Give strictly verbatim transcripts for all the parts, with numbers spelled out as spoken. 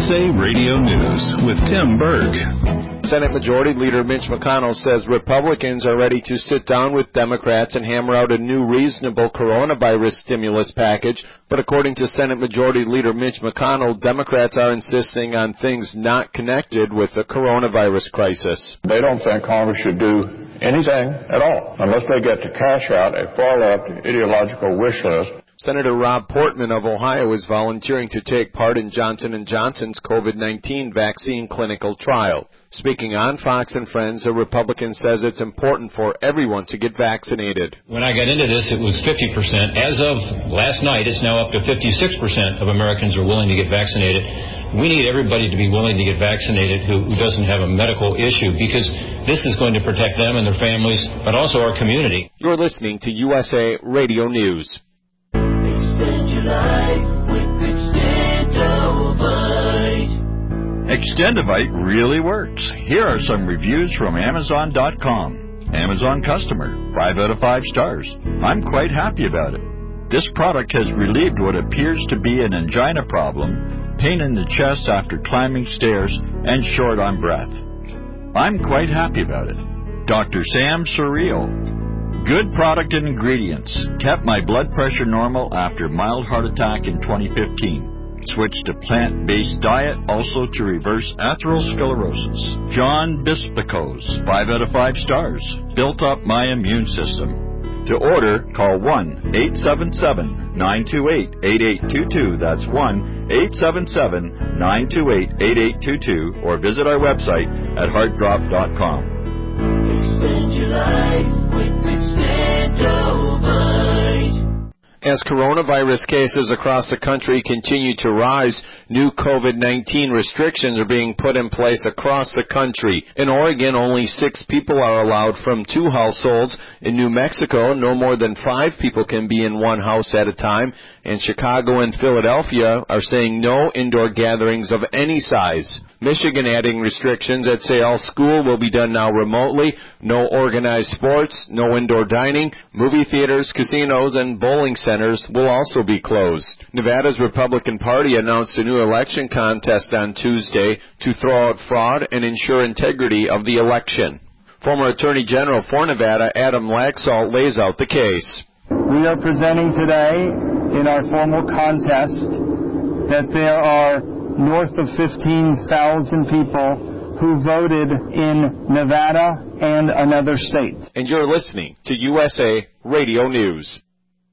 A Radio News with Tim Berg. Senate Majority Leader Mitch McConnell says Republicans are ready to sit down with Democrats and hammer out a new reasonable coronavirus stimulus package. But according to Senate Majority Leader Mitch McConnell, Democrats are insisting on things not connected with the coronavirus crisis. They don't think Congress should do anything at all unless they get to cash out a far-left ideological wish list. Senator Rob Portman of Ohio is volunteering to take part in Johnson and Johnson's COVID nineteen vaccine clinical trial. Speaking on Fox and Friends, a Republican says it's important for everyone to get vaccinated. When I got into this, it was fifty percent. As of last night, it's now up to fifty-six percent of Americans are willing to get vaccinated. We need everybody to be willing to get vaccinated who, who doesn't have a medical issue, because this is going to protect them and their families, but also our community. You're listening to U S A Radio News. Extend your life with Extendovite. Extendovite really works. Here are some reviews from Amazon dot com. Amazon customer, five out of five stars. I'm quite happy about it. This product has relieved what appears to be an angina problem, pain in the chest after climbing stairs, and short on breath. I'm quite happy about it. Doctor Sam Surreal. Good product and ingredients. Kept my blood pressure normal after mild heart attack in twenty fifteen. Switched to plant-based diet, also to reverse atherosclerosis. John Bispicos, five out of five stars. Built up my immune system. To order, call one eight seven seven, nine two eight, eight eight two two. That's one eight seven seven, nine two eight, eight eight two two. Or visit our website at heart drop dot com. Extend your life with Extendovite. As coronavirus cases across the country continue to rise, new COVID nineteen restrictions are being put in place across the country. In Oregon, only six people are allowed from two households. In New Mexico, no more than five people can be in one house at a time. And Chicago and Philadelphia are saying no indoor gatherings of any size. Michigan adding restrictions that say all school will be done now remotely, no organized sports, no indoor dining, movie theaters, casinos, and bowling centers will also be closed. Nevada's Republican Party announced a new election contest on Tuesday to throw out fraud and ensure integrity of the election. Former Attorney General for Nevada, Adam Laxalt, lays out the case. We are presenting today in our formal contest that there are north of fifteen thousand people who voted in Nevada and another state. And you're listening to U S A Radio News.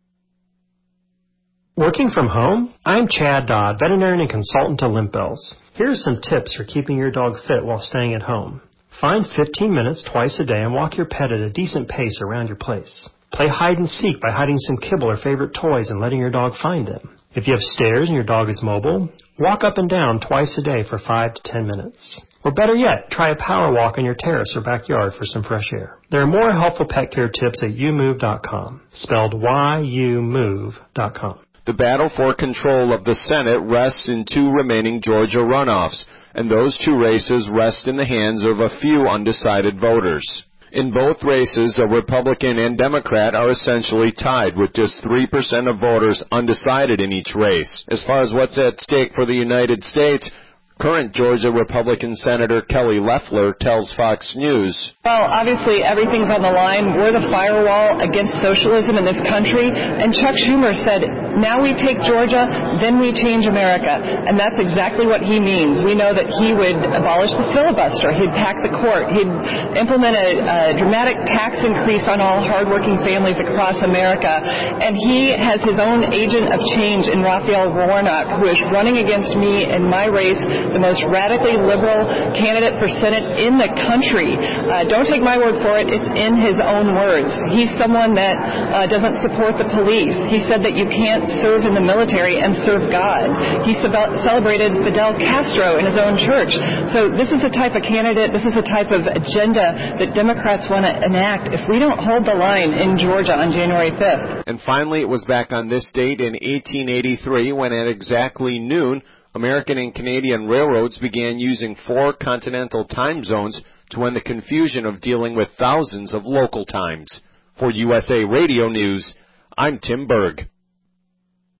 Working from home? I'm Chad Dodd, veterinarian and consultant to Limp Bells. Here are some tips for keeping your dog fit while staying at home. Find fifteen minutes twice a day and walk your pet at a decent pace around your place. Play hide and seek by hiding some kibble or favorite toys and letting your dog find them. If you have stairs and your dog is mobile, walk up and down twice a day for five to ten minutes. Or better yet, try a power walk on your terrace or backyard for some fresh air. There are more helpful pet care tips at you move dot com, spelled Y U move dot com. The battle for control of the Senate rests in two remaining Georgia runoffs, and those two races rest in the hands of a few undecided voters. In both races, a Republican and Democrat are essentially tied, with just three percent of voters undecided in each race. As far as what's at stake for the United States, current Georgia Republican Senator Kelly Loeffler tells Fox News. Well, obviously, everything's on the line. We're the firewall against socialism in this country. And Chuck Schumer said, now we take Georgia, then we change America. And that's exactly what he means. We know that he would abolish the filibuster. He'd pack the court. He'd implement a, a dramatic tax increase on all hardworking families across America. And he has his own agent of change in Raphael Warnock, who is running against me in my race, the most radically liberal candidate for Senate in the country. Uh, don't take my word for it. It's in his own words. He's someone that uh, doesn't support the police. He said that you can't serve in the military and serve God. He celebrated Fidel Castro in his own church. So this is the type of candidate, this is the type of agenda that Democrats want to enact if we don't hold the line in Georgia on January fifth. And finally, it was back on this date in eighteen eighty-three when at exactly noon, American and Canadian railroads began using four continental time zones to end the confusion of dealing with thousands of local times. For U S A Radio News, I'm Tim Berg.